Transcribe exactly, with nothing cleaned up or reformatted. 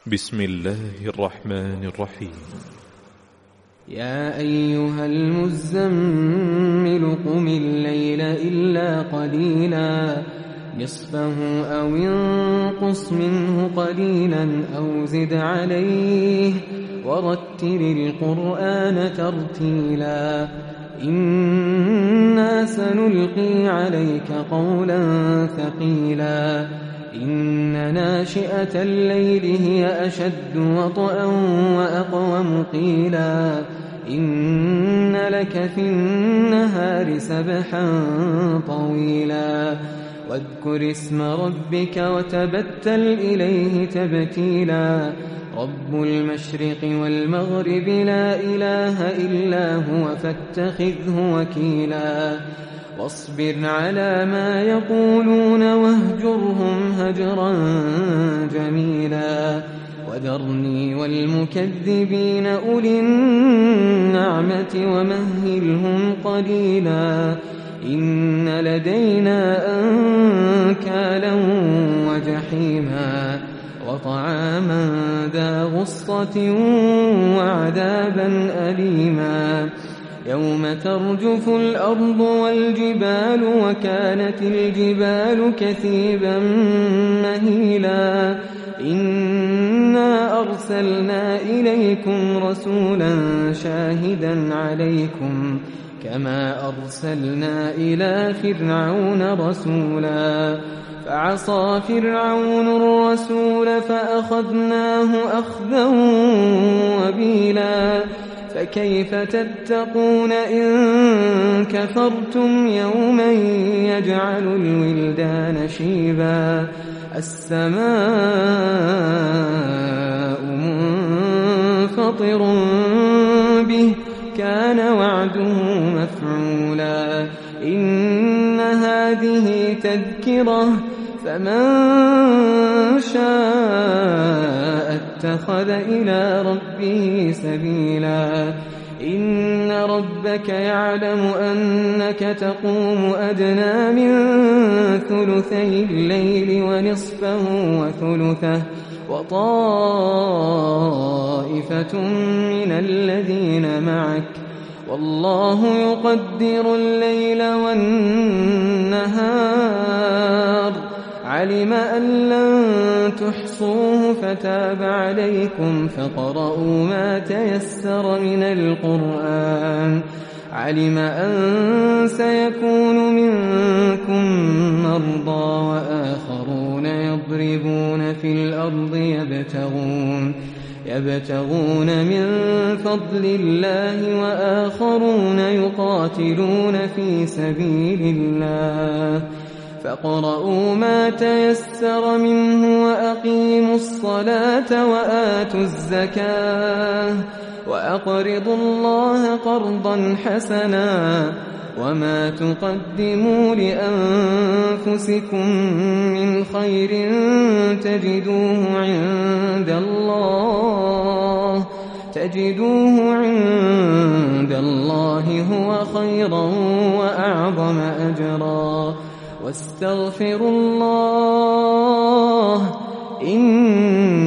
بسم الله الرحمن الرحيم. يا أيها المزمل قم الليل إلا قليلا نصفه أو انقص منه قليلا أو زد عليه ورتل القرآن ترتيلا إنا سنلقي عليك قولا ثقيلا إن ناشئة الليل هي أشد وطئا وأقوم قيلا إن لك في النهار سبحا طويلا واذكر اسم ربك وتبتل إليه تبتيلا رب المشرق والمغرب لا إله إلا هو فاتخذه وكيلا واصبر على ما يقولون واهجرهم هجرا جميلا وذرني والمكذبين أولي النعمة ومهلهم قليلا إن لدينا أنكالا وجحيما وطعاما ذا غصة وعذابا أليما يوم ترجف الأرض والجبال وكانت الجبال كثيبا مهيلا إنا أرسلنا إليكم رسولا شاهدا عليكم كما أرسلنا إلى فرعون رسولا فعصى فرعون الرسول فأخذناه أخذا وبيلا فكيف تتقون إن كفرتم يوما يجعل الولدان شيبا السماء منفطر به كان وعده مفعولا إن هذه تذكرة فمن شاء اتخذ إلى ربه سبيلا إن ربك يعلم أنك تقوم أدنى من ثلثي الليل ونصفه وثلثه وطائفة من الذين معك والله يقدر الليل والنهار علم أن لن تحصوه فتاب عليكم فقرؤوا ما تيسر من القرآن علم أن سيكون منكم مرضى وآخرون يضربون في الأرض يبتغون يبتغون من فضل الله وآخرون يقاتلون في سبيل الله فاقرؤوا ما تيسر منه وأقيموا الصلاة وآتوا الزكاة وأقرضوا الله قرضا حسنا وما تقدموا لأنفسكم من خير تجدوه عند الله تجدوه عند الله هو خيرا وأعظم أجرا واستغفروا الله إن